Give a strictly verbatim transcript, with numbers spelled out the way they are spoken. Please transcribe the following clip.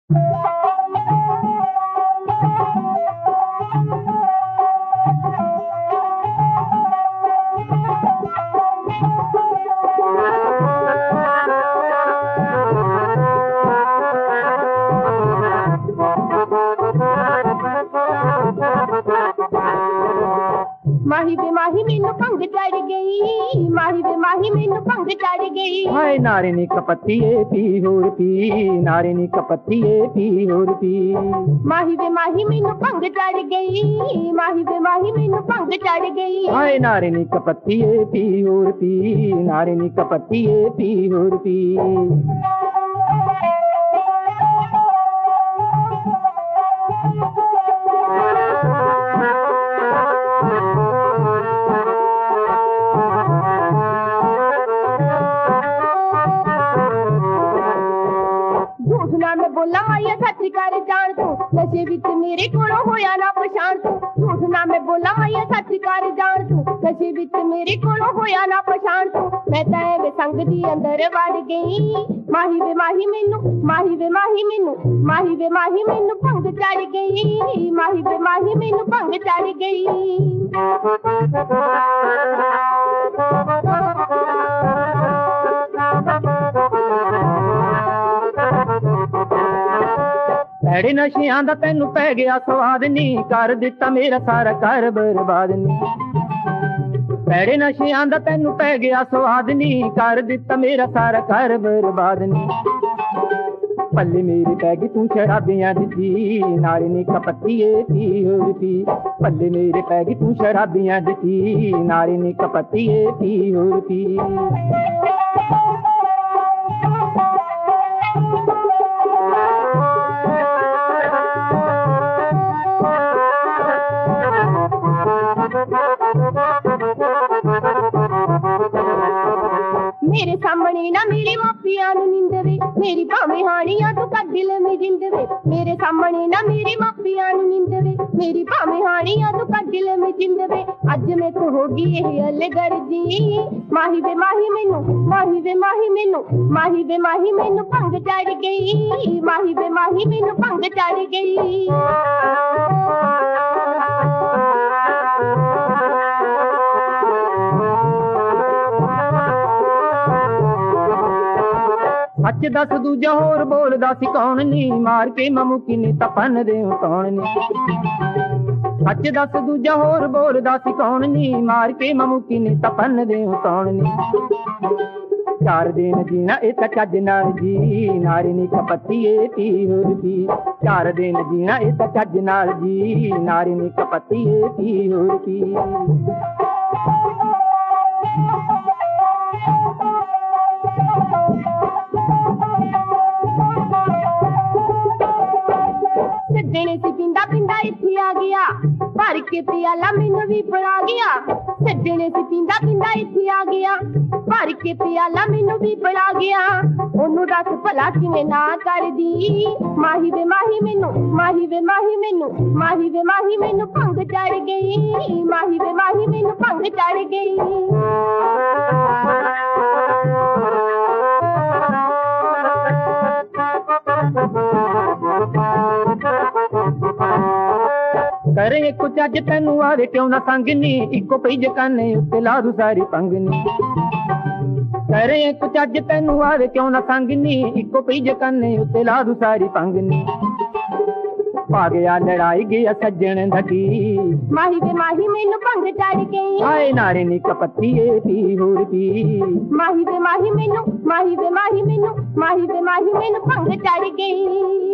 माही वे माही मैनू भंग चढ़ गई, माही वे माही मैनू भंग चढ़ गई। हाय नारे नी कपत्तीए पी होर पी, नारे नी कपत्तीए पी होर पी। माही वे माही मैनू भंग चढ़ गई, माही वे माही मैनू भंग चढ़ गई। हाय नारे नी कपत्तीए पी होर पी, नारे नी कपत्तीए पी होर पी। झूठ ना मैं बोला माया सच कर जान तू, नशे विच मेरे कोलों होया ना पछाण तू। झूठ ना मैं बोला माया सच कर जान तू, नशे विच मेरे कोलों होया ना पछाण तू। मैं तां एवें संग दी अंदर वड़ गई, माही वे माही मैनू, माही वे माही मैनू, माही वे माही मैनू भंग चढ़ गई, माही वे माही मैनू भंग चढ़ गई। भैड़े नशियां दा तैनू पै गया स्वाद नी, कर दिता मेरा सारा घर बर्बाद नी। भैड़े नशियां दा तैनू पै गया स्वाद नी, कर दिता मेरा सारा घर बर्बाद नी। पल्ले मेरे पै गई तू शराबियां दी, नारे नी कपत्तीए पी होर पी। पल्ले मेरे पै गई तू शराबियां दी, नारे नी कपत्तीए पी होर पी। मेरे सामने ना मेरे मापिया नू निंदवे, मेरी भावें हानियां तू कर दिल में जिंदवे। मेरे सामने ना मेरे मापिया नू निंदवे, मेरी भावें हानियां तू कर दिल में जिंदवे। अज मैं तो होगी यही अलगर जी, माही वे माही मैनू, माही वे माही मैनू, माही वे माही मैनू भंग चढ़ गई, माही वे माही मैनू भंग चढ़ गई। सच दस दूजा होर बोलदा सी कौन नी, मार के ममुकी ने तपन दे कौन नी। सच दस दूजा होर बोलदा सी कौन नी, मार के ममुकी ने तपन दे कौन नी। चार दिन जीना ए तां चज नाल जी, नारे नी कपत्तीए पी होर पी। चार दिन जीना ए तां चज नाल जी, नारे नी कपत्तीए पी होर पी। सज्जने सी पिंदा पिंदा इत्थे आ गया, भर के प्याला मैनू भी पिला गया। सज्जने सी पिंदा पिंदा इत्थे आ गया, भर के प्याला मैनू भी पिला गया। ओनू दस भला किवें ना करदी, माही वे माही मैनू, माही वे माही मैनू, माही वे माही मैनू भंग चढ़ गई, माही वे माही मैनू भंग चढ़ गई। करे कुछ अज तैनू आवे क्यों ना संग नी, इको पई जकाने उत्ते ला दू सारी पंग नी। करे कुछ अज तैनू आवे क्यों ना संग नी, इको पई जकाने उत्ते ला दू सारी पंग नी। पा गया लड़ाई गया सज्जन धकी, माही वे माही मैनू भंग चढ़ गई। हाय नारे नी कपत्तीए पी होर पी। माही वे माही मैनू, माही वे माही मैनू, माही वे माही मैनू भंग चढ़ गई।